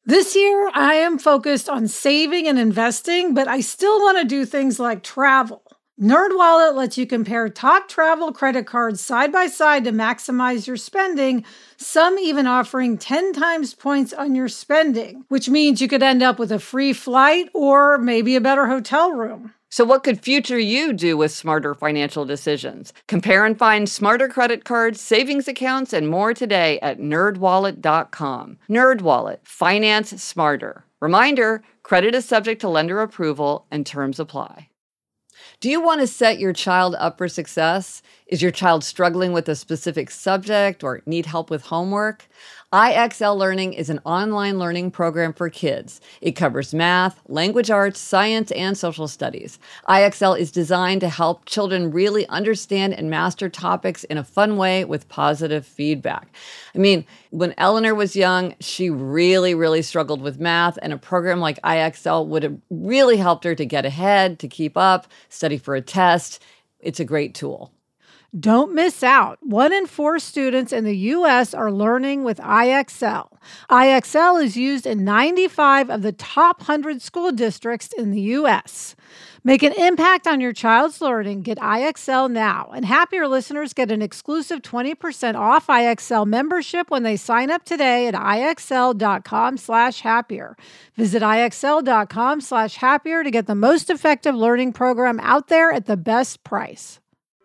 This year, I am focused on saving and investing, but I still want to do things like travel. NerdWallet lets you compare top travel credit cards side by side to maximize your spending, some even offering 10 times points on your spending, which means you could end up with a free flight or maybe a better hotel room. So what could future you do with smarter financial decisions? Compare and find smarter credit cards, savings accounts, and more today at nerdwallet.com. NerdWallet, finance smarter. Reminder, credit is subject to lender approval and terms apply. Do you want to set your child up for success? Is your child struggling with a specific subject or need help with homework? IXL Learning is an online learning program for kids. It covers math, language arts, science, and social studies. IXL is designed to help children really understand and master topics in a fun way with positive feedback. I mean, when Eleanor was young, she really struggled with math, and a program like IXL would have really helped her to get ahead, to keep up, study for a test. It's a great tool. Don't miss out. 1 in 4 students in the U.S. are learning with IXL. IXL is used in 95 of the top 100 school districts in the U.S. Make an impact on your child's learning. Get IXL now. And Happier listeners get an exclusive 20% off IXL membership when they sign up today at IXL.com/happier. Visit IXL.com/happier to get the most effective learning program out there at the best price.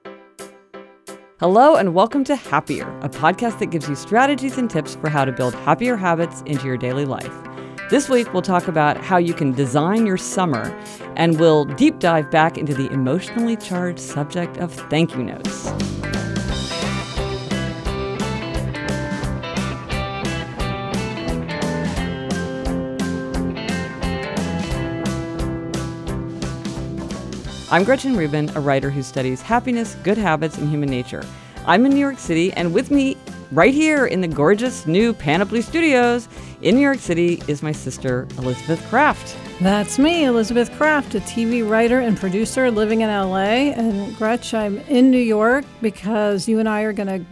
Hello and welcome to Happier, a podcast that gives you strategies and tips for how to build happier habits into your daily life. This week, we'll talk about how you can design your summer, and we'll deep dive back into the emotionally charged subject of thank you notes. I'm Gretchen Rubin, a writer who studies happiness, good habits, and human nature. I'm in New York City, and with me right here in the gorgeous new Panoply Studios in New York City is my sister, Elizabeth Craft. That's me, Elizabeth Craft, a TV writer and producer living in LA. And Gretch, I'm in New York because you and I are going to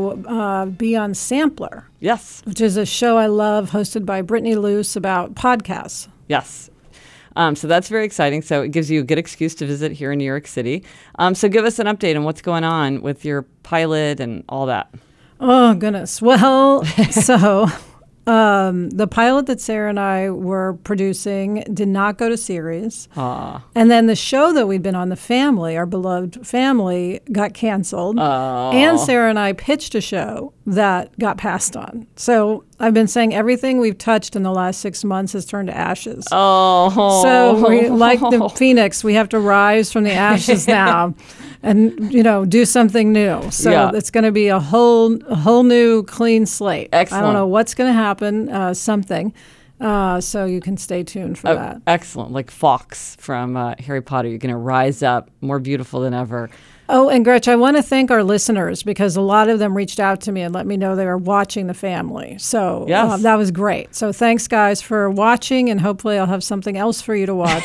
go be on Sampler. Yes. Which is a show I love hosted by Brittany Luce about podcasts. Yes. So that's very exciting. So it gives you a good excuse to visit here in New York City. So give us an update on what's going on with your pilot and all that. Oh, goodness. Well, so the pilot that Sarah and I were producing did not go to series. And then the show that we'd been on, The Family, our beloved Family, got canceled. And Sarah and I pitched a show that got passed on. So I've been saying everything we've touched in the last 6 months has turned to ashes. So we, like the phoenix, we have to rise from the ashes now and, do something new. So It's going to be a whole new clean slate. Excellent. I don't know what's going to happen, something. So you can stay tuned for that. Excellent. Like Fawkes from Harry Potter. You're going to rise up more beautiful than ever. Oh, and Gretch, I want to thank our listeners because a lot of them reached out to me and let me know they were watching The Family. So that was great. So thanks, guys, for watching, and hopefully I'll have something else for you to watch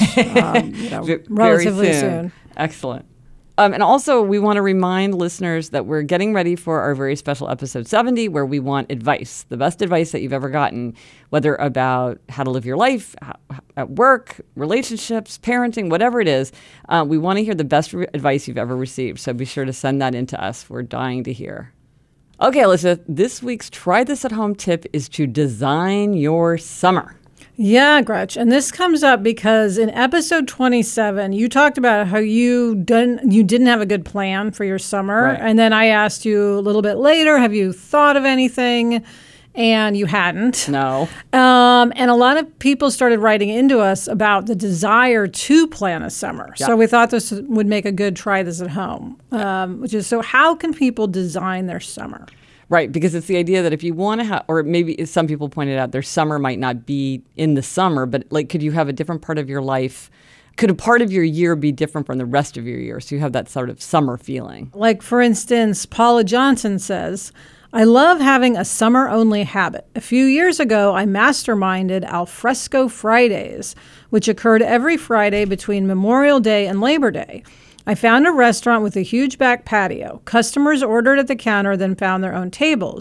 relatively soon. Excellent. And also, we want to remind listeners that we're getting ready for our very special episode 70, where we want advice, the best advice that you've ever gotten, whether about how to live your life, at work, relationships, parenting, whatever it is. We want to hear the best advice you've ever received. So be sure to send that in to us. We're dying to hear. Okay, Elizabeth, this week's Try This at Home tip is to design your summer. Yeah, Gretch. And this comes up because in episode 27, you talked about how you didn't have a good plan for your summer. Right. And then I asked you a little bit later, have you thought of anything? And you hadn't. No. And a lot of people started writing into us about the desire to plan a summer. Yeah. So we thought this would make a good try this at home, which is, so how can people design their summer? Right, because it's the idea that if you want to have, or maybe some people pointed out their summer might not be in the summer, but like, could you have a different part of your life? Could a part of your year be different from the rest of your year? So you have that sort of summer feeling. Like, for instance, Paula Johnson says, I love having a summer-only habit. A few years ago, I masterminded Alfresco Fridays, which occurred every Friday between Memorial Day and Labor Day. I found a restaurant with a huge back patio. Customers ordered at the counter, then found their own tables.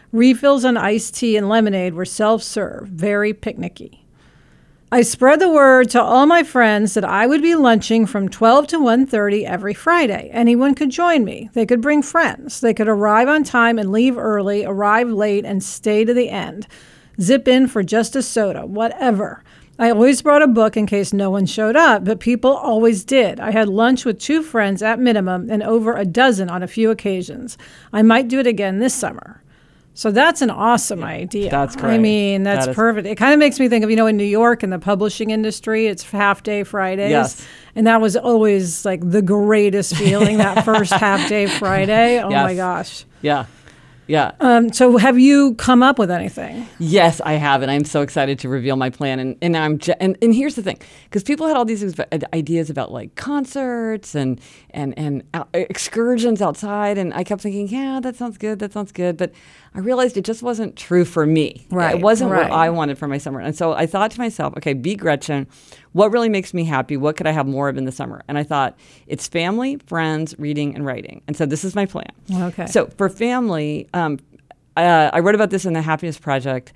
Refills on iced tea and lemonade were self-serve, very picnicky. I spread the word to all my friends that I would be lunching from 12 to 1:30 every Friday. Anyone could join me. They could bring friends. They could arrive on time and leave early, arrive late and stay to the end. Zip in for just a soda, whatever. I always brought a book in case no one showed up, but people always did. I had lunch with 2 friends at minimum and over a dozen on a few occasions. I might do it again this summer. So that's an awesome idea. That's great. I mean, that's perfect. It kind of makes me think of, in New York in the publishing industry, it's half day Fridays. Yes. And that was always like the greatest feeling, that first half day Friday. Oh my gosh. Yeah. Yeah. So have you come up with anything? Yes, I have, and I'm so excited to reveal my plan. And here's the thing, because people had all these ideas about like concerts and excursions outside, and I kept thinking, yeah, that sounds good, but I realized it just wasn't true for me. Right. It wasn't what I wanted for my summer, and so I thought to myself, okay, be Gretchen. What really makes me happy? What could I have more of in the summer? And I thought, it's family, friends, reading, and writing. And so this is my plan. Okay. So for family, I wrote about this in the Happiness Project.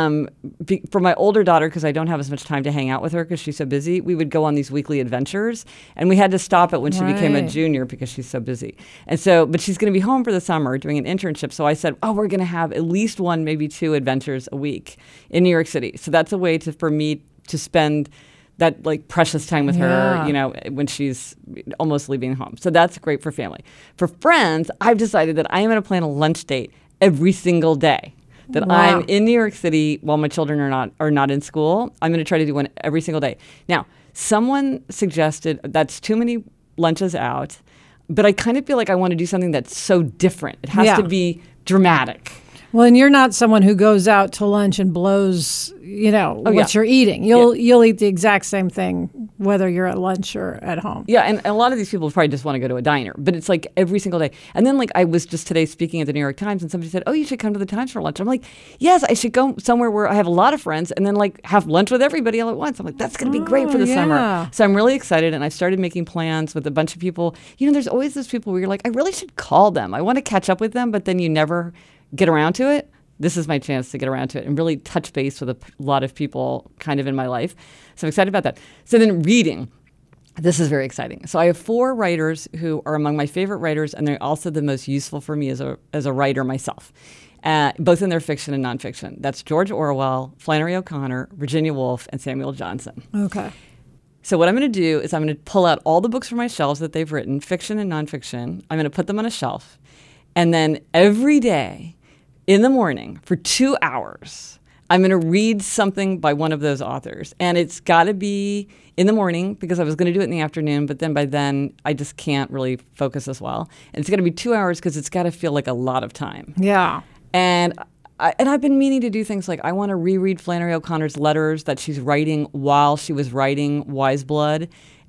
For my older daughter, because I don't have as much time to hang out with her because she's so busy, we would go on these weekly adventures. And we had to stop it when she became a junior because she's so busy. And so, but she's going to be home for the summer doing an internship. So I said, we're going to have at least 1, maybe 2 adventures a week in New York City. So that's a way for me to spend that like precious time with her, when she's almost leaving home. So that's great for family. For friends, I've decided that I am going to plan a lunch date every single day. That I'm in New York City while my children are not in school. I'm going to try to do one every single day. Now, someone suggested that's too many lunches out, but I kind of feel like I want to do something that's so different. It has to be dramatic. Well, and you're not someone who goes out to lunch and blows, what you're eating. You'll eat the exact same thing whether you're at lunch or at home. Yeah, and a lot of these people probably just want to go to a diner, but it's like every single day. And then like I was just today speaking at the New York Times and somebody said, you should come to the Times for lunch. I'm like, yes, I should go somewhere where I have a lot of friends and then like have lunch with everybody all at once. I'm like, that's going to be great for the summer. So I'm really excited, and I started making plans with a bunch of people. There's always those people where you're like, I really should call them. I want to catch up with them, but then you never get around to it. This is my chance to get around to it and really touch base with a lot of people kind of in my life. So I'm excited about that. So then reading. This is very exciting. So I have 4 writers who are among my favorite writers, and they're also the most useful for me as a writer myself, both in their fiction and nonfiction. That's George Orwell, Flannery O'Connor, Virginia Woolf, and Samuel Johnson. Okay. So what I'm going to do is I'm going to pull out all the books from my shelves that they've written, fiction and nonfiction. I'm going to put them on a shelf. And then every day in the morning for 2 hours, I'm going to read something by one of those authors. And it's got to be in the morning because I was going to do it in the afternoon, but then by then I just can't really focus as well. And it's got to be 2 hours because it's got to feel like a lot of time. Yeah. And I've been meaning to do things like I want to reread Flannery O'Connor's letters that she's writing while she was writing Wise Blood,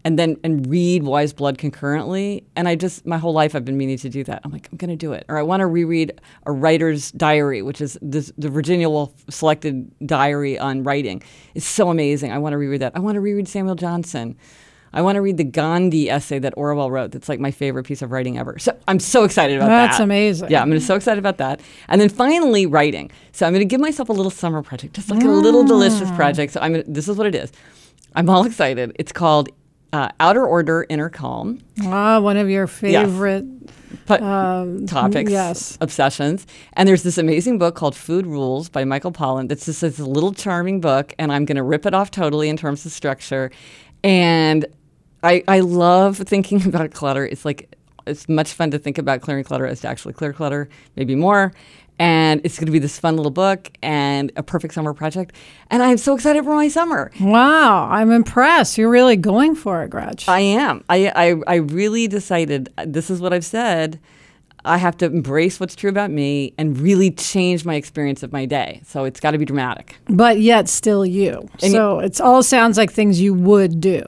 and read Wise Blood concurrently. And my whole life I've been meaning to do that. I'm like, I'm going to do it. Or I want to reread A Writer's Diary, which is the Virginia Woolf selected diary on writing. It's so amazing. I want to reread that. I want to reread Samuel Johnson. I want to read the Gandhi essay that Orwell wrote. That's like my favorite piece of writing ever. So I'm so excited about that. That's amazing. Yeah, I'm so excited about that. And then finally, writing. So I'm going to give myself a little summer project, just like a little delicious project. So this is what it is. I'm all excited. It's called Outer Order, Inner Calm. One of your favorite topics, obsessions. And there's this amazing book called Food Rules by Michael Pollan that's just this little charming book, and I'm going to rip it off totally in terms of structure. And I love thinking about clutter. It's much fun to think about clearing clutter as to actually clear clutter, maybe more. And it's going to be this fun little book and a perfect summer project. And I'm so excited for my summer. Wow, I'm impressed. You're really going for it, Gretch. I am. I really decided, this is what I've said, I have to embrace what's true about me and really change my experience of my day. So it's got to be dramatic. But yet still you. And so it all sounds like things you would do,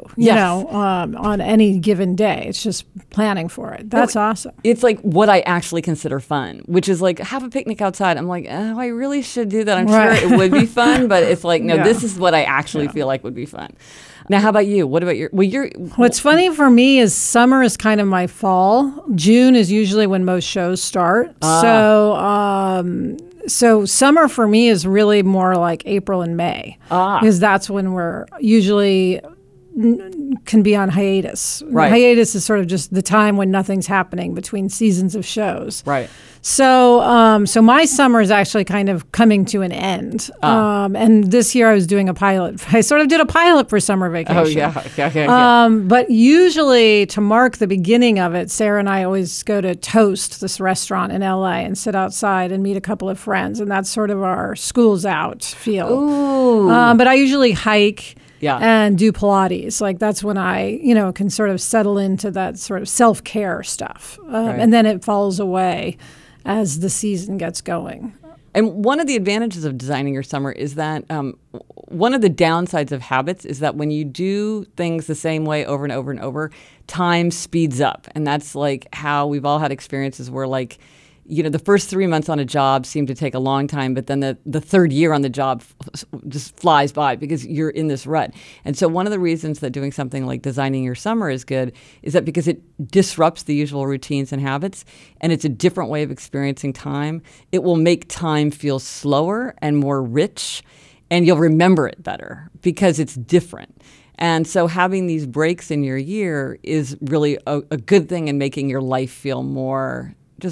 on any given day. It's just planning for it. That's awesome. It's like what I actually consider fun, which is like have a picnic outside. I'm like, I really should do that. I'm sure it would be fun, but it's like, no, this is what I actually feel like would be fun. Now, how about you? What about What's funny for me is summer is kind of my fall. June is usually when most shows start. So So summer for me is really more like April and May, because that's when we're usually can be on hiatus. Right. Hiatus is sort of just the time when nothing's happening between seasons of shows. Right. So, so my summer is actually kind of coming to an end. And this year I was doing a pilot. I sort of did a pilot for summer vacation. Oh, yeah. But usually to mark the beginning of it, Sarah and I always go to Toast, this restaurant in LA, and sit outside and meet a couple of friends. And that's sort of our school's out feel. Ooh. But I usually hike. Yeah. And do Pilates. Like that's when I, can sort of settle into that sort of self-care stuff. Right. And then it falls away as the season gets going. And one of the advantages of designing your summer is that one of the downsides of habits is that when you do things the same way over and over and over, time speeds up. And that's like how we've all had experiences where like, the first 3 months on a job seem to take a long time, but then the third year on the job just flies by because you're in this rut. And so one of the reasons that doing something like designing your summer is good is that because it disrupts the usual routines and habits, and it's a different way of experiencing time, it will make time feel slower and more rich, and you'll remember it better because it's different. And so having these breaks in your year is really a good thing in making your life feel more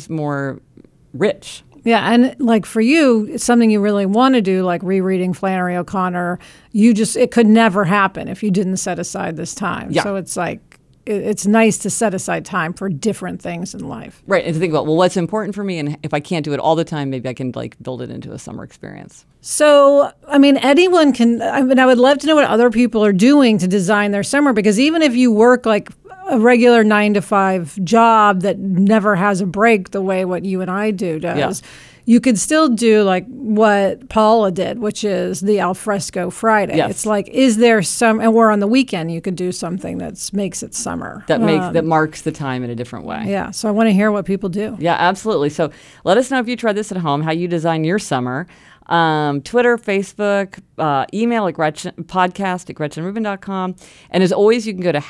rich. Yeah, and like for you, it's something you really want to do, like rereading Flannery O'Connor. It could never happen if you didn't set aside this time. Yeah. So it's like, it's nice to set aside time for different things in life. Right, and to think about, what's important for me, and if I can't do it all the time, maybe I can build it into a summer experience. So, anyone can, I would love to know what other people are doing to design their summer, because even if you work like a regular 9-to-5 job that never has a break the way what you and I do does, you could still do like what Paula did, which is the Alfresco Friday. Yes. It's like, is there or on the weekend you could do something that makes it summer. That marks the time in a different way. Yeah, so I want to hear what people do. Yeah, absolutely. So let us know if you try this at home, how you design your summer. Twitter, Facebook, email at podcast@gretchenrubin.com. And as always, you can go to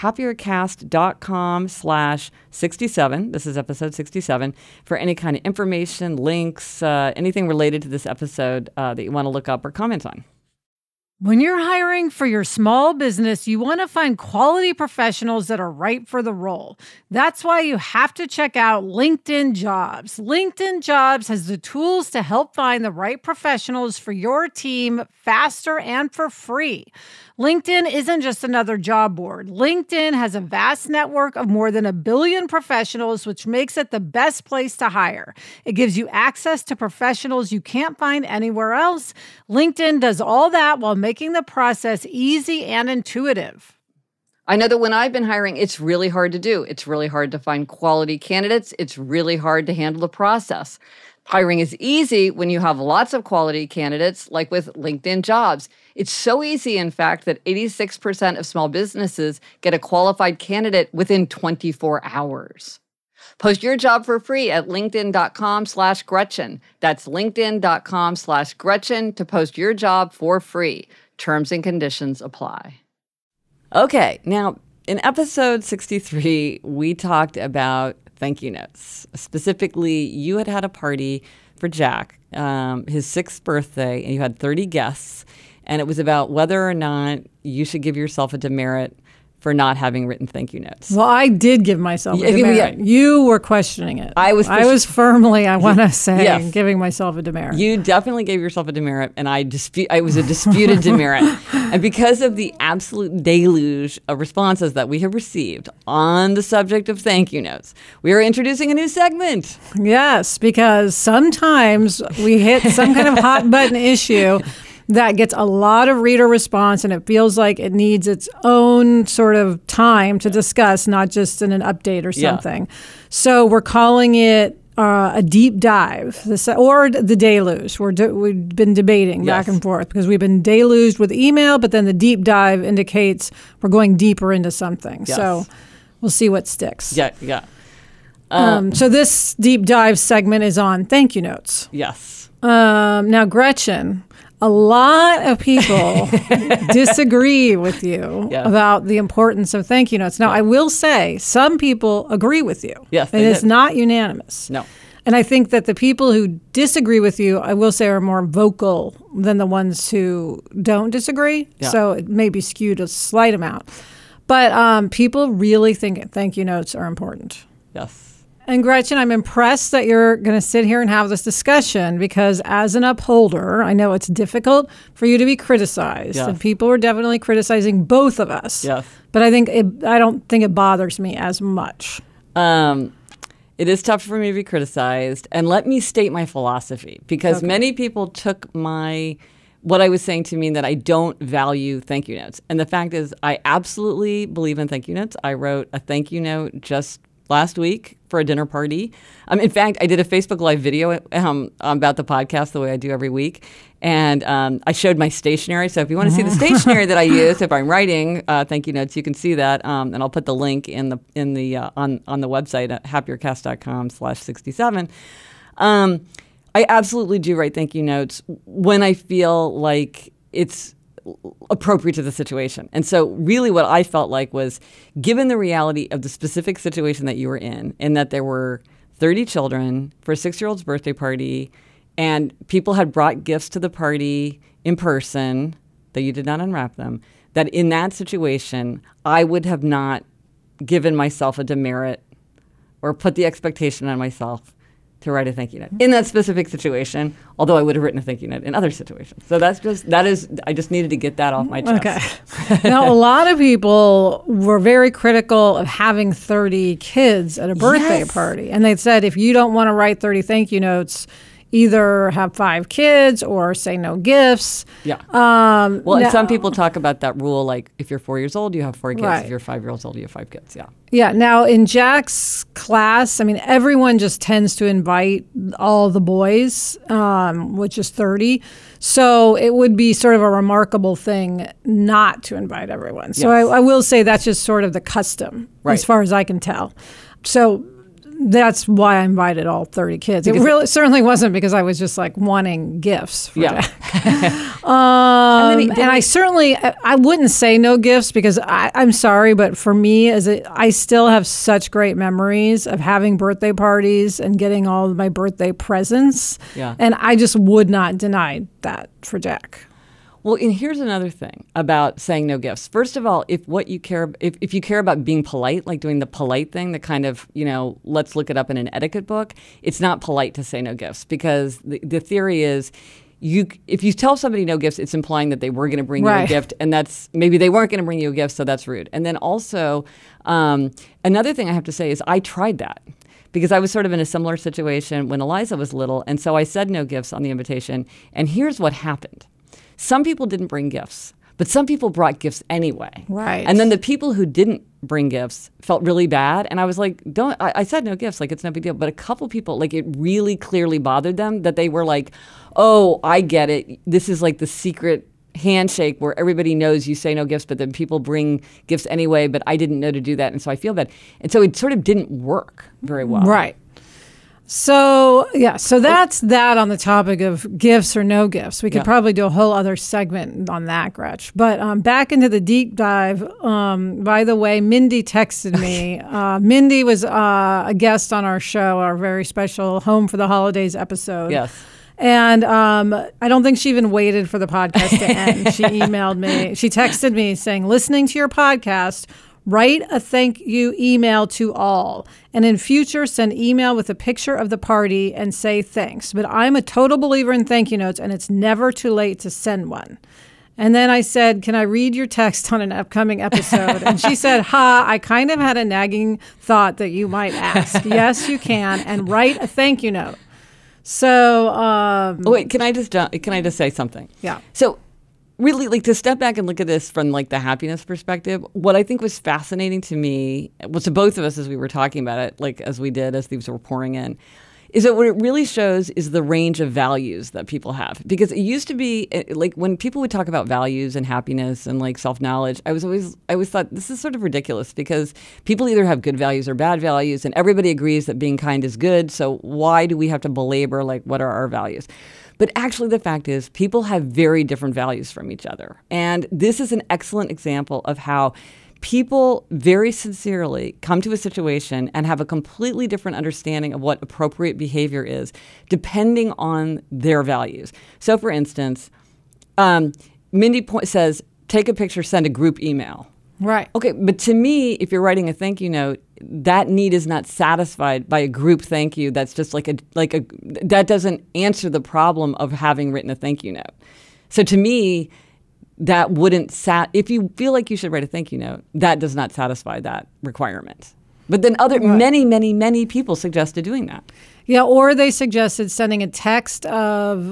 happiercast.com/67. This is episode 67 for any kind of information, links, anything related to this episode that you want to look up or comment on. When you're hiring for your small business, you want to find quality professionals that are right for the role. That's why you have to check out LinkedIn Jobs. LinkedIn Jobs has the tools to help find the right professionals for your team faster and for free. LinkedIn isn't just another job board. LinkedIn has a vast network of more than 1 billion professionals, which makes it the best place to hire. It gives you access to professionals you can't find anywhere else. LinkedIn does all that while making the process easy and intuitive. I know that when I've been hiring, it's really hard to do. It's really hard to find quality candidates. It's really hard to handle the process. Hiring is easy when you have lots of quality candidates, like with LinkedIn Jobs. It's so easy, in fact, that 86% of small businesses get a qualified candidate within 24 hours. Post your job for free at linkedin.com/Gretchen. That's linkedin.com/Gretchen to post your job for free. Terms and conditions apply. Okay, now in episode 63, we talked about thank you notes. Specifically, you had a party for Jack, his 6th birthday, and you had 30 guests, and it was about whether or not you should give yourself a demerit for not having written thank you notes. Well, I did give myself a demerit. Yeah. You were questioning it. I was firmly, I want to say, giving myself a demerit. You definitely gave yourself a demerit, and it was a disputed demerit. And because of the absolute deluge of responses that we have received on the subject of thank you notes, we are introducing a new segment. Yes, because sometimes we hit some kind of hot button issue that gets a lot of reader response, and it feels like it needs its own sort of time to discuss, not just in an update or something. Yeah. So we're calling it a deep dive, or the deluge. We've been debating back and forth because we've been deluged with email, but then the deep dive indicates we're going deeper into something. Yes. So we'll see what sticks. Yeah. So this deep dive segment is on thank you notes. Yes. Now, Gretchen, a lot of people disagree with you about the importance of thank you notes. Now, I will say some people agree with you. Yes, and it's not unanimous. No. And I think that the people who disagree with you, I will say, are more vocal than the ones who don't disagree. Yeah. So it may be skewed a slight amount. But people really think thank you notes are important. Yes. And Gretchen, I'm impressed that you're going to sit here and have this discussion because as an upholder, I know it's difficult for you to be criticized. Yes. And people are definitely criticizing both of us. Yes. But I don't think it bothers me as much. It is tough for me to be criticized. And let me state my philosophy, because many people took what I was saying to mean that I don't value thank you notes. And the fact is, I absolutely believe in thank you notes. I wrote a thank you note just last week for a dinner party. In fact, I did a Facebook Live video about the podcast the way I do every week. And I showed my stationery. So if you want to see the stationery that I use, if I'm writing thank you notes, you can see that. And I'll put the link on the website at happiercast.com/67. I absolutely do write thank you notes when I feel like it's appropriate to the situation. And so really what I felt like was, given the reality of the specific situation that you were in, and that there were 30 children for a 6-year-old's birthday party, and people had brought gifts to the party in person, that you did not unwrap them, that in that situation, I would have not given myself a demerit or put the expectation on myself to write a thank you note in that specific situation, although I would have written a thank you note in other situations. So I just needed to get that off my chest. Okay. Now, a lot of people were very critical of having 30 kids at a birthday party. And they said, if you don't want to write 30 thank you notes, either have 5 kids or say no gifts. Yeah. And some people talk about that rule, like if you're 4 years old, you have 4 kids. Right. If you're 5 years old, you have 5 kids. Yeah. Yeah. Now, in Jack's class, I mean, everyone just tends to invite all the boys, which is 30. So it would be sort of a remarkable thing not to invite everyone. So I will say that's just sort of the custom, as far as I can tell. So that's why I invited all 30 kids. It really certainly wasn't because I was just like wanting gifts for Jack. And I wouldn't say no gifts because I'm sorry, but for me, I still have such great memories of having birthday parties and getting all of my birthday presents. Yeah. And I just would not deny that for Jack. Well, and here's another thing about saying no gifts. First of all, if you care about being polite, like doing the polite thing, the kind of, let's look it up in an etiquette book, it's not polite to say no gifts, because the theory is if you tell somebody no gifts, it's implying that they were going to bring you a gift, and maybe they weren't going to bring you a gift, so that's rude. And then also, another thing I have to say is I tried that, because I was sort of in a similar situation when Eliza was little, and so I said no gifts on the invitation, and here's what happened. Some people didn't bring gifts, but some people brought gifts anyway. Right. And then the people who didn't bring gifts felt really bad. And I was like, I said no gifts, like it's no big deal. But a couple people, like it really clearly bothered them that they were like, oh, I get it. This is like the secret handshake where everybody knows you say no gifts, but then people bring gifts anyway, but I didn't know to do that. And so I feel bad. And so it sort of didn't work very well. Right. So that's that on the topic of gifts or no gifts. We could probably do a whole other segment on that, Gretch. But back into the deep dive, by the way, Mindy texted me. Mindy was a guest on our show, our very special Home for the Holidays episode. Yes. And I don't think she even waited for the podcast to end. She emailed me. She texted me saying, listening to your podcast, write a thank you email to all, and in future send email with a picture of the party and say thanks. But I'm a total believer in thank you notes, and it's never too late to send one. And then I said, can I read your text on an upcoming episode? And she said, I kind of had a nagging thought that you might ask. Yes, you can, and write a thank you note. So wait, can I just say something? Yeah. So really, like, to step back and look at this from like the happiness perspective, what I think was fascinating to me, to both of us as we were talking about it, like as these were pouring in, is that what it really shows is the range of values that people have. Because it used to be like when people would talk about values and happiness and like self-knowledge, I always thought this is sort of ridiculous, because people either have good values or bad values, and everybody agrees that being kind is good. So why do we have to belabor like what are our values? But actually, the fact is, people have very different values from each other. And this is an excellent example of how people very sincerely come to a situation and have a completely different understanding of what appropriate behavior is, depending on their values. So, for instance, Mindy says, take a picture, send a group email. Right. Okay, but to me, if you're writing a thank you note, that need is not satisfied by a group thank you. That's just that doesn't answer the problem of having written a thank you note. So to me, that wouldn't if you feel like you should write a thank you note, that does not satisfy that requirement. But then many people suggested doing that. Yeah, or they suggested sending a text of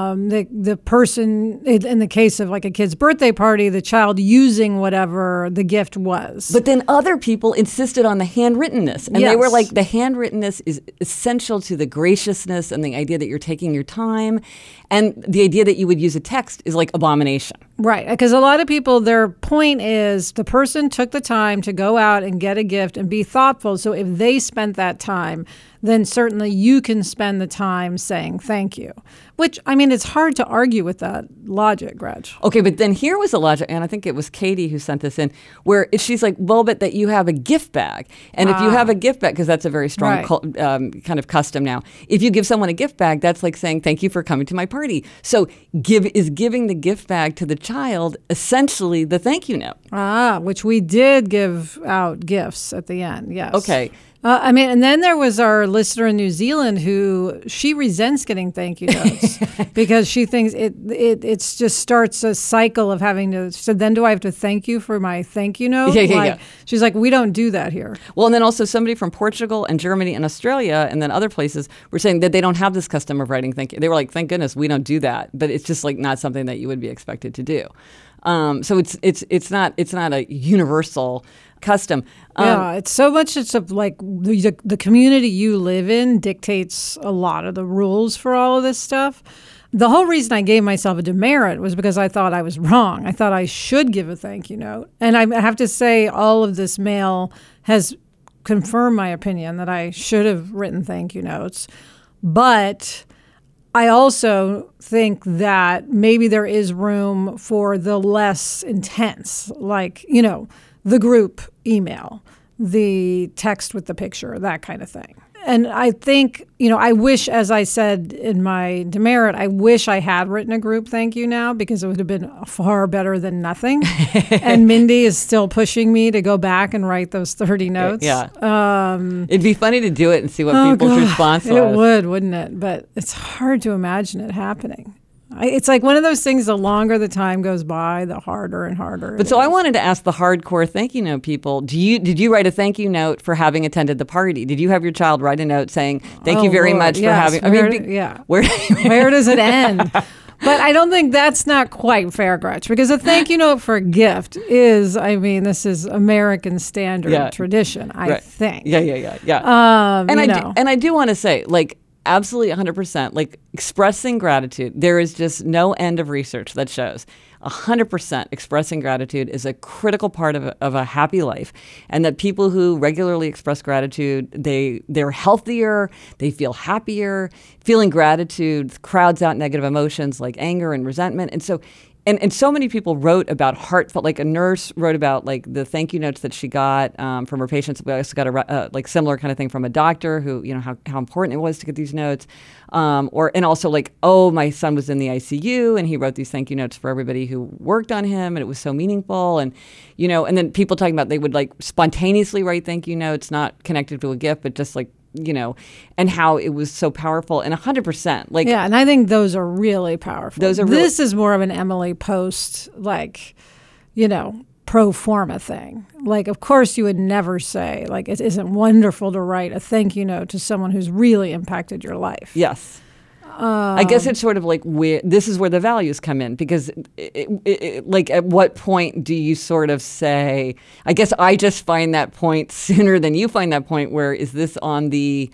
the person, in the case of like a kid's birthday party, the child using whatever the gift was. But then other people insisted on the handwrittenness. And they were like, the handwrittenness is essential to the graciousness and the idea that you're taking your time. And the idea that you would use a text is like abomination. Right, because a lot of people, their point is the person took the time to go out and get a gift and be thoughtful. So if they spent that time, then certainly you can spend the time saying thank you. Which, I mean, it's hard to argue with that logic, Gretch. Okay, but then here was a logic, and I think it was Katie who sent this in, where she's like, well, but that you have a gift bag. And if you have a gift bag, because that's a very strong kind of custom now, if you give someone a gift bag, that's like saying, thank you for coming to my party. So giving the gift bag to the child essentially the thank you note. Which we did give out gifts at the end, yes. Okay. And then there was our listener in New Zealand who she resents getting thank you notes because she thinks it just starts a cycle of having to. So then, do I have to thank you for my thank you note? Yeah. She's like, we don't do that here. Well, and then also somebody from Portugal and Germany and Australia and then other places were saying that they don't have this custom of writing thank you. They were like, thank goodness we don't do that, but it's just like not something that you would be expected to do. So it's not a universal custom. It's so much. It's like the community you live in dictates a lot of the rules for all of this stuff. The whole reason I gave myself a demerit was because I thought I was wrong. I thought I should give a thank you note. And I have to say all of this mail has confirmed my opinion that I should have written thank you notes. But I also think that maybe there is room for the less intense, like, the group email, the text with the picture, that kind of thing. And I think, I wish, as I said in my demerit, I wish I had written a group thank you now because it would have been far better than nothing. And Mindy is still pushing me to go back and write those 30 notes. Yeah. It'd be funny to do it and see what people's response was. It would, wouldn't it? But it's hard to imagine it happening. It's like one of those things, the longer the time goes by, the harder and harder. But so I wanted to ask the hardcore thank you note people, did you write a thank you note for having attended the party? Did you have your child write a note saying, thank you very much for having... Where does it end? But I don't think that's not quite fair, Gretch, because a thank you note for a gift is, this is American standard tradition, I think. Yeah. And I do want to say, like, absolutely 100%, like expressing gratitude. There is just no end of research that shows 100% expressing gratitude is a critical part of a happy life. And that people who regularly express gratitude, they're healthier, they feel happier. Feeling gratitude crowds out negative emotions like anger and resentment. And so And so many people wrote about heartfelt, like a nurse wrote about like the thank you notes that she got from her patients. We also got a like similar kind of thing from a doctor who, how important it was to get these notes. And also like, oh, my son was in the ICU and he wrote these thank you notes for everybody who worked on him and it was so meaningful. And, and then people talking about they would like spontaneously write thank you notes, not connected to a gift, but just like, and how it was so powerful and 100%. Like, yeah, and I think those are really powerful. This is more of an Emily Post, like, pro forma thing. Like, of course, you would never say, like, it isn't wonderful to write a thank you note to someone who's really impacted your life. Yes. I guess it's sort of like this is where the values come in because like at what point do you sort of say, I guess I just find that point sooner than you find that point where is this on the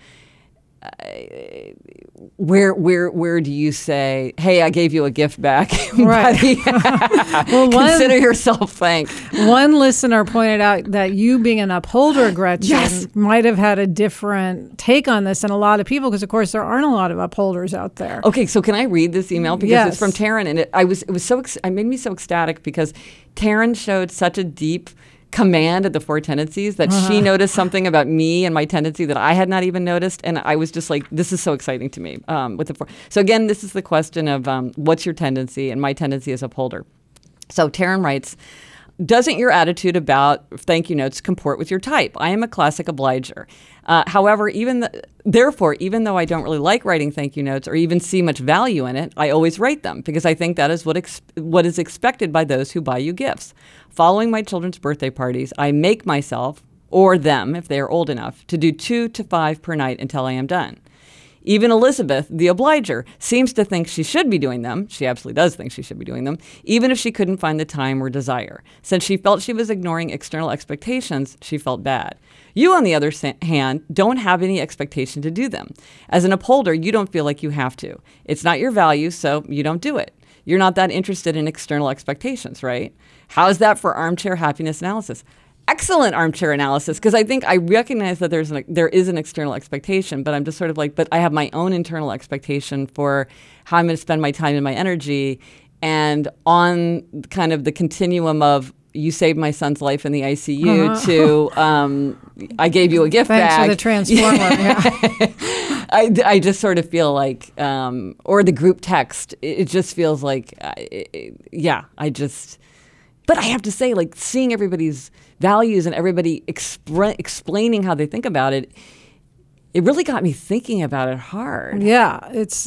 where do you say, hey, I gave you a gift back, right? Well, consider yourself thanked. One listener pointed out that you being an upholder, Gretchen, might have had a different take on this than a lot of people because, of course, there aren't a lot of upholders out there. Okay, so can I read this email because it's from Taryn, and it made me so ecstatic because Taryn showed such a deep command of the 4 tendencies that she noticed something about me and my tendency that I had not even noticed. And I was just like, this is so exciting to me with the 4. So again, this is the question of what's your tendency? And my tendency is upholder. So Taryn writes, doesn't your attitude about thank you notes comport with your type? I am a classic obliger. However, therefore, even though I don't really like writing thank you notes or even see much value in it, I always write them because I think that is what is expected by those who buy you gifts. Following my children's birthday parties, I make myself, or them if they are old enough, to do 2 to 5 per night until I am done. Even Elizabeth, the obliger, seems to think she should be doing them. She absolutely does think she should be doing them, even if she couldn't find the time or desire. Since she felt she was ignoring external expectations, she felt bad. You, on the other hand, don't have any expectation to do them. As an upholder, you don't feel like you have to. It's not your value, so you don't do it. You're not that interested in external expectations, right? How is that for armchair happiness analysis? Excellent armchair analysis, because I think I recognize that there is an external expectation, but I'm just sort of like, but I have my own internal expectation for how I'm going to spend my time and my energy. And on kind of the continuum of you saved my son's life in the ICU to I gave you a gift Thanks bag. For the transformer. Yeah. I just sort of feel like, or the group text, it just feels like, but I have to say, like, seeing everybody's values and everybody explaining how they think about it, it really got me thinking about it hard. Yeah, it's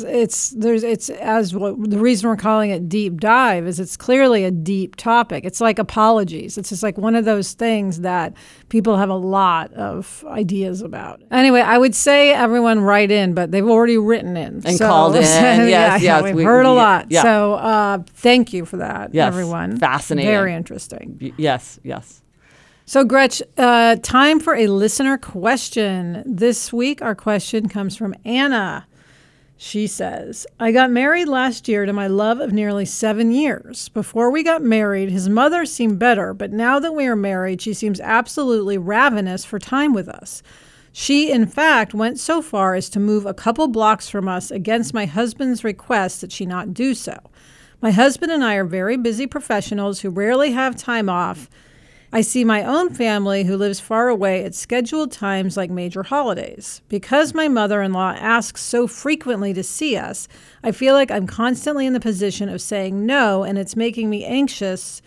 the reason we're calling it deep dive is it's clearly a deep topic. It's like apologies. It's just like one of those things that people have a lot of ideas about. Anyway, I would say everyone write in, but they've already written in and called in. Yes, we've heard a lot. Yeah. So thank you for that, yes, everyone. Fascinating. Very interesting. Yes. So, Gretch, time for a listener question. This week, our question comes from Anna. She says, I got married last year to my love of nearly 7 years. Before we got married, his mother seemed better, but now that we are married, she seems absolutely ravenous for time with us. She, in fact, went so far as to move a couple blocks from us against my husband's request that she not do so. My husband and I are very busy professionals who rarely have time off. I see my own family who lives far away at scheduled times like major holidays. Because my mother-in-law asks so frequently to see us, I feel like I'm constantly in the position of saying no, and it's making me anxious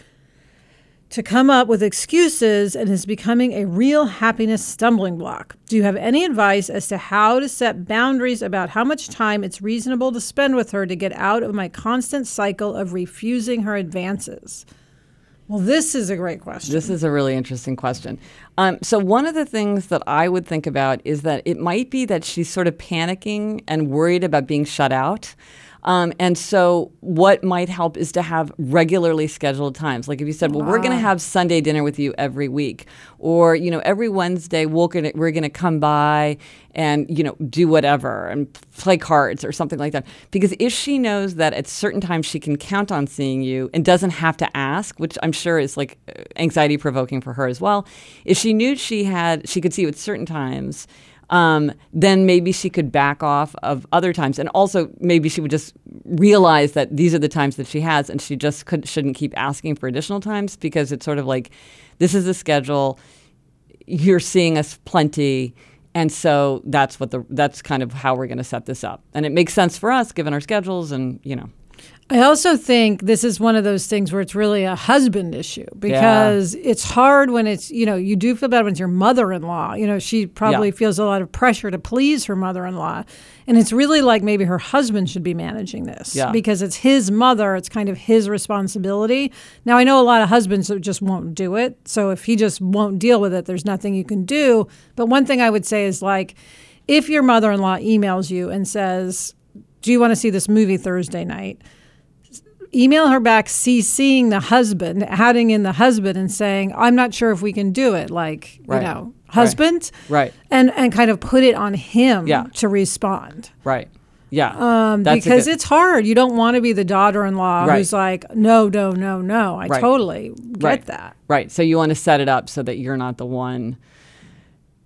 to come up with excuses and is becoming a real happiness stumbling block. Do you have any advice as to how to set boundaries about how much time it's reasonable to spend with her to get out of my constant cycle of refusing her advances? Well, this is a great question. This is a really interesting question. So one of the things that I would think about is that it might be that she's sort of panicking and worried about being shut out. And so what might help is to have regularly scheduled times. Like if you said, well, we're going to have Sunday dinner with you every week, or, every Wednesday we're going to come by and, do whatever and play cards or something like that. Because if she knows that at certain times she can count on seeing you and doesn't have to ask, which I'm sure is like anxiety provoking for her as well. If she knew she could see you at certain times, then maybe she could back off of other times. And also maybe she would just realize that these are the times that she has and she just shouldn't keep asking for additional times, because it's sort of like, this is the schedule, you're seeing us plenty. And so that's kind of how we're going to set this up. And it makes sense for us given our schedules and, I also think this is one of those things where it's really a husband issue, because it's hard when it's, you do feel bad when it's your mother-in-law. She probably feels a lot of pressure to please her mother-in-law. And it's really like maybe her husband should be managing this because it's his mother. It's kind of his responsibility. Now, I know a lot of husbands that just won't do it. So if he just won't deal with it, there's nothing you can do. But one thing I would say is, like, if your mother-in-law emails you and says, do you want to see this movie Thursday night? Email her back, CCing the husband, adding in the husband and saying, I'm not sure if we can do it. Like, husband. Right. And kind of put it on him to respond. Right. Yeah. Because it's hard. You don't want to be the daughter-in-law who's like, no. I totally get that. Right. So you want to set it up so that you're not the one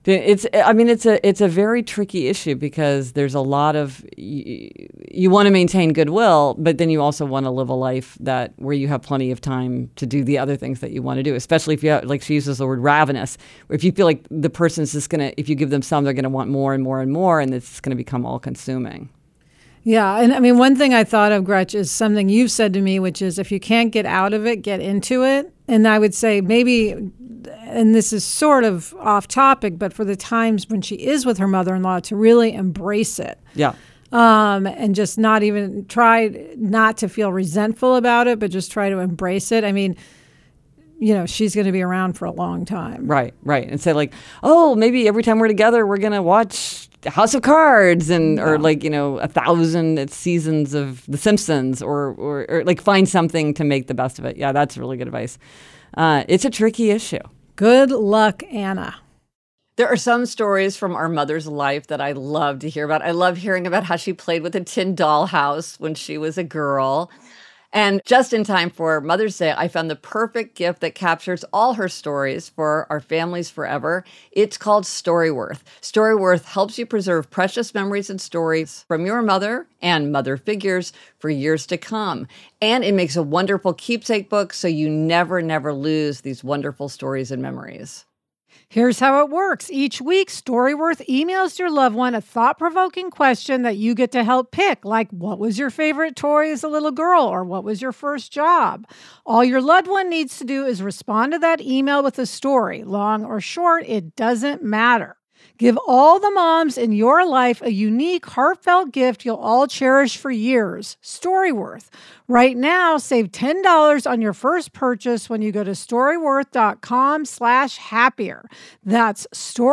It's a very tricky issue because there's a lot of you want to maintain goodwill, but then you also want to live a life where you have plenty of time to do the other things that you want to do. Especially if you have, like she uses the word ravenous, where if you feel like the person's just gonna, if you give them some, they're gonna want more and more and more, and it's gonna become all consuming. Yeah, and I mean, one thing I thought of, Gretch, is something you've said to me, which is if you can't get out of it, get into it. And I would say maybe, and this is sort of off topic, but for the times when she is with her mother-in-law, to really embrace it. Yeah. And just not even try not to feel resentful about it, but just try to embrace it. I mean, she's going to be around for a long time. Right. And say like, oh, maybe every time we're together, we're going to watch House of Cards or 1,000 seasons of The Simpsons or like find something to make the best of it. Yeah, that's really good advice. It's a tricky issue. Good luck, Anna. There are some stories from our mother's life that I love to hear about. I love hearing about how she played with a tin dollhouse when she was a girl. And just in time for Mother's Day, I found the perfect gift that captures all her stories for our families forever. It's called Storyworth. Storyworth helps you preserve precious memories and stories from your mother and mother figures for years to come. And it makes a wonderful keepsake book so you never lose these wonderful stories and memories. Here's how it works. Each week, Storyworth emails your loved one a thought-provoking question that you get to help pick, like what was your favorite toy as a little girl, or what was your first job? All your loved one needs to do is respond to that email with a story. Long or short, it doesn't matter. Give all the moms in your life a unique, heartfelt gift you'll all cherish for years. Storyworth. Right now, save $10 on your first purchase when you go to storyworth.com/happier. That's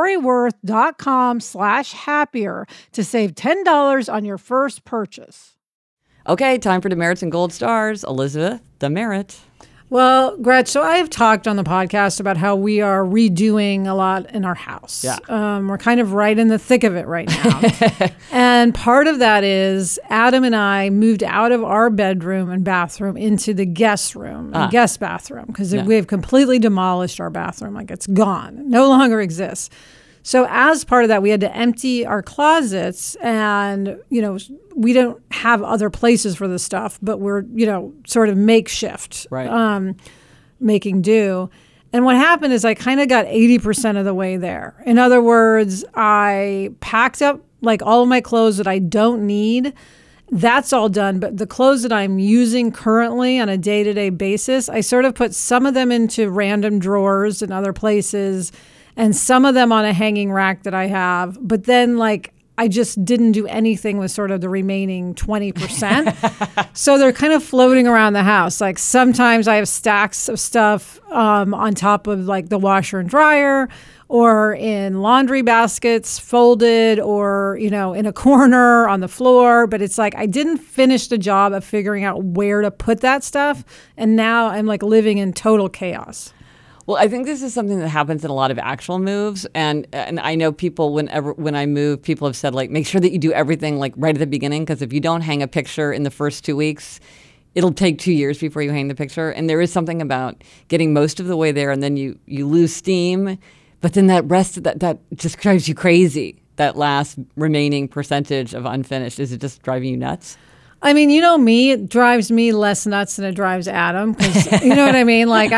storyworth.com/happier to save $10 on your first purchase. Okay, time for demerits and gold stars. Elizabeth, demerit. Well, Gretch, so I have talked on the podcast about how we are redoing a lot in our house. Yeah. We're kind of right in the thick of it right now. And part of that is Adam and I moved out of our bedroom and bathroom into the guest room, guest bathroom, because we have completely demolished our bathroom. Like it's gone, no longer exists. So as part of that, we had to empty our closets and, we don't have other places for this stuff, but we're, sort of makeshift, right. Making do. And what happened is I kind of got 80% of the way there. In other words, I packed up like all of my clothes that I don't need. That's all done. But the clothes that I'm using currently on a day-to-day basis, I sort of put some of them into random drawers and other places, and some of them on a hanging rack that I have. But then I just didn't do anything with sort of the remaining 20%. So they're kind of floating around the house. Like sometimes I have stacks of stuff on top of like the washer and dryer, or in laundry baskets folded, or, in a corner on the floor. But it's like I didn't finish the job of figuring out where to put that stuff. And now I'm like living in total chaos. Well, I think this is something that happens in a lot of actual moves. And I know people, when I move, people have said, like, make sure that you do everything, like, right at the beginning. Because if you don't hang a picture in the first 2 weeks, it'll take 2 years before you hang the picture. And there is something about getting most of the way there, and then you lose steam. But then that rest, that just drives you crazy. That last remaining percentage of unfinished. Is it just driving you nuts? I mean, me, it drives me less nuts than it drives Adam. 'Cause, you know what I mean? Like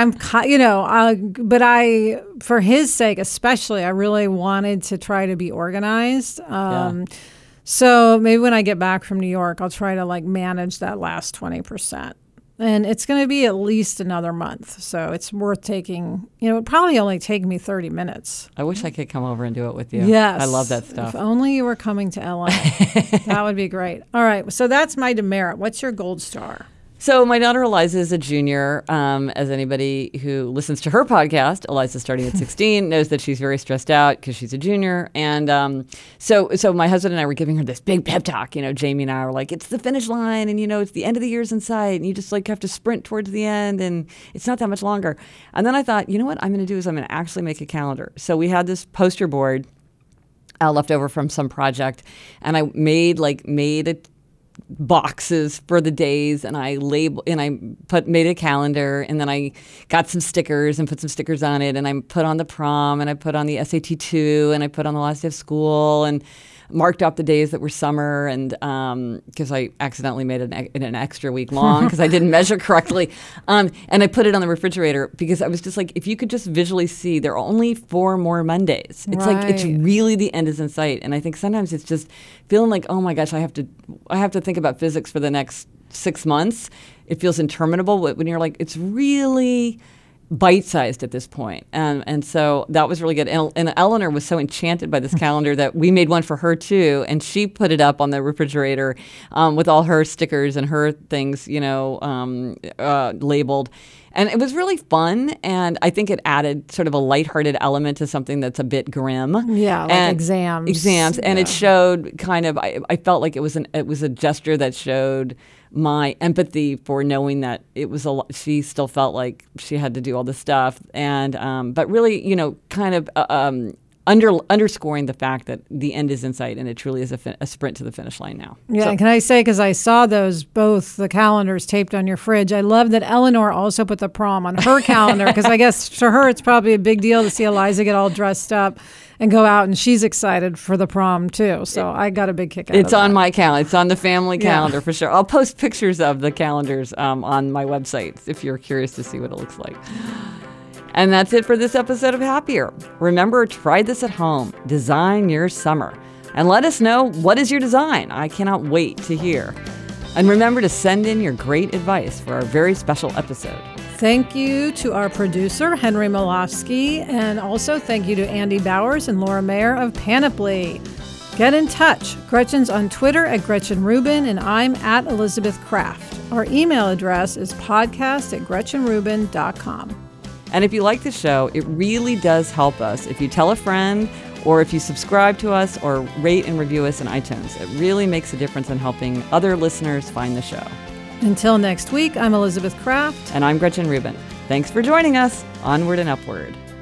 but for his sake, especially, I really wanted to try to be organized. So maybe when I get back from New York, I'll try to manage that last 20%. And it's going to be at least another month. So it's worth taking, it'd probably only take me 30 minutes. I wish I could come over and do it with you. Yes. I love that stuff. If only you were coming to LA. That would be great. All right. So that's my demerit. What's your gold star? So my daughter Eliza is a junior. As anybody who listens to her podcast, Eliza's starting at 16, knows that she's very stressed out because she's a junior. And so my husband and I were giving her this big pep talk. Jamie and I were like, it's the finish line, and it's the end of the year's in sight, and you just have to sprint towards the end, and it's not that much longer. And then I thought, what I'm going to do is I'm going to actually make a calendar. So we had this poster board left over from some project, and I made boxes for the days, and I made a calendar, and then I got some stickers and put some stickers on it, and I put on the prom, and I put on the SAT 2, and I put on the last day of school, and marked off the days that were summer, and because I accidentally made it an extra week long because I didn't measure correctly, and I put it on the refrigerator because I was just like, if you could just visually see, there are only 4 more Mondays. It's like it's really the end is in sight, and I think sometimes it's just feeling like, oh my gosh, I have to think about physics for the next 6 months. It feels interminable when you're like, it's really bite-sized at this point. And so that was really good. And Eleanor was so enchanted by this calendar that we made one for her too, and she put it up on the refrigerator with all her stickers and her things, labeled. And it was really fun, and I think it added sort of a lighthearted element to something that's a bit grim. Yeah, like exams. Exams, and it showed kind of. I felt like it was a gesture that showed my empathy for knowing that it was she still felt like she had to do all this stuff, and but really, kind of underscoring the fact that the end is in sight, and it truly is a sprint to the finish line now. Yeah, and can I say, because I saw both the calendars taped on your fridge, I love that Eleanor also put the prom on her calendar, because I guess to her it's probably a big deal to see Eliza get all dressed up and go out, and she's excited for the prom too. So I got a big kick out of it. It's on my calendar. It's on the family calendar for sure. I'll post pictures of the calendars on my website if you're curious to see what it looks like. And that's it for this episode of Happier. Remember, try this at home. Design your summer. And let us know, what is your design? I cannot wait to hear. And remember to send in your great advice for our very special episode. Thank you to our producer, Henry Molofsky, and also thank you to Andy Bowers and Laura Mayer of Panoply. Get in touch. Gretchen's on Twitter at Gretchen Rubin, and I'm at Elizabeth Kraft. Our email address is podcast@GretchenRubin.com. And if you like the show, it really does help us if you tell a friend, or if you subscribe to us, or rate and review us in iTunes. It really makes a difference in helping other listeners find the show. Until next week, I'm Elizabeth Kraft. And I'm Gretchen Rubin. Thanks for joining us. Onward and upward.